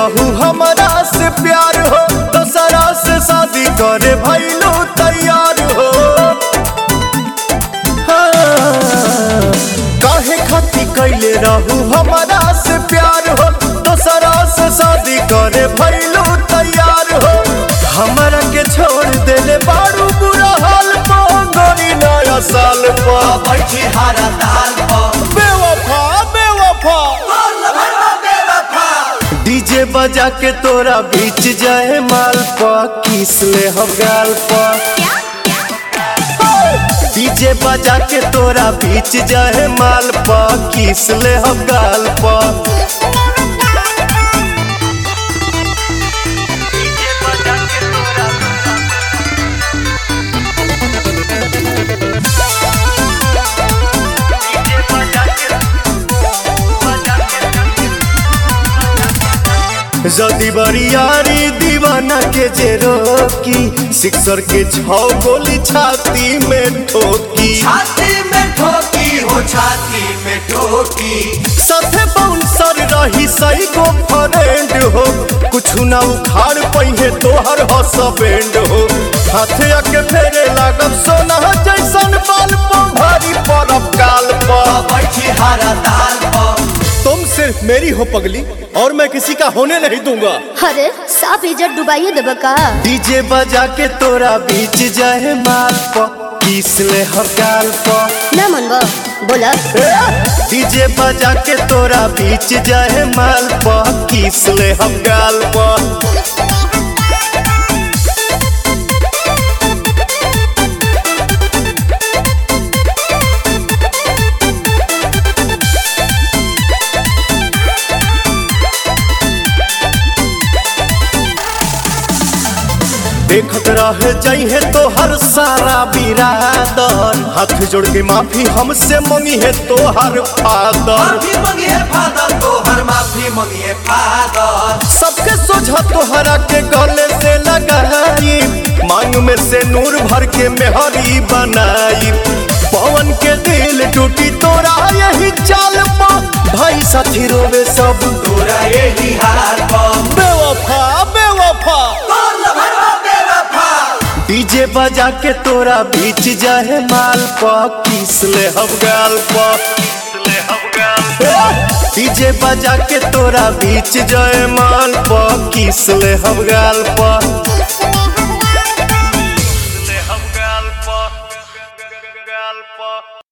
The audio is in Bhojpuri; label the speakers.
Speaker 1: रहू हमारा से प्यार हो, दूसरा से शादी करे भइलू तैयार हो। हाँ, काहे खाती कैले रहू हमारा से प्यार हो, दूसरा से शादी करे भइलू तैयार हो। हमारा के छोड़ देले बारू बुरा हाल पा, गोरी नया साल पा
Speaker 2: बैठी हारा ताल
Speaker 1: बेवफा बेवफा डीजे बजा के तोरा बीच जाए माल पा, किस ले हम गाल पा। डीजे बजा के तोरा बीच जाए माल पा, किस ले हम गाल पा। जदी बरियारी दीवाना के जे रोकी, सिक्सर के 6 गोली छाती में ठोकी।
Speaker 2: छाती में ठोकी हो, छाती में ठोकी।
Speaker 1: साथे बाउंसर रही सही को फ्रेंड हो, कुछ ना उखाड़ पहिए तोहर हसबैंड हो। हाथे आके फेरे लागब सोना जैसन बाल पा, भारी परब काल पा
Speaker 2: बैठी हारा ताल
Speaker 1: तुम सिर्फ मेरी हो पगली, और मैं किसी का होने नहीं दूंगा।
Speaker 3: अरे साफ इज्जत डुबाइए देबा का।
Speaker 1: डीजे बजा के तोरा बीच जाए माल पा, किस ले हम गाल पा।
Speaker 3: ना मनबो बोला।
Speaker 1: डीजे बजा के तोरा बीच जाए माल पा, किस ले हम गाल पा। देखत रह जाइए तो हर सारा बिरादर, हाथ जोड़ के माफी हमसे मंगी है तो हर फादर।
Speaker 2: माफी मंगी है फादर, तो हर माफी मंगी है फादर।
Speaker 1: सबके सोझा तोहरा के गले से लगाई, मांग में से नूर भर के मेहरी बनाई। पवन के दिल टूटी तोरा यही चाल पा, भाई साथी रोवे सब
Speaker 2: तोरा यही हाल पा।
Speaker 1: बेवफा बेवफा डीजे बजा के तोरा बीच जाए माल पा, किस ले हम गाल पा। डीजे बजा के तोरा बीच जाए माल पा, किस ले हम गाल पा।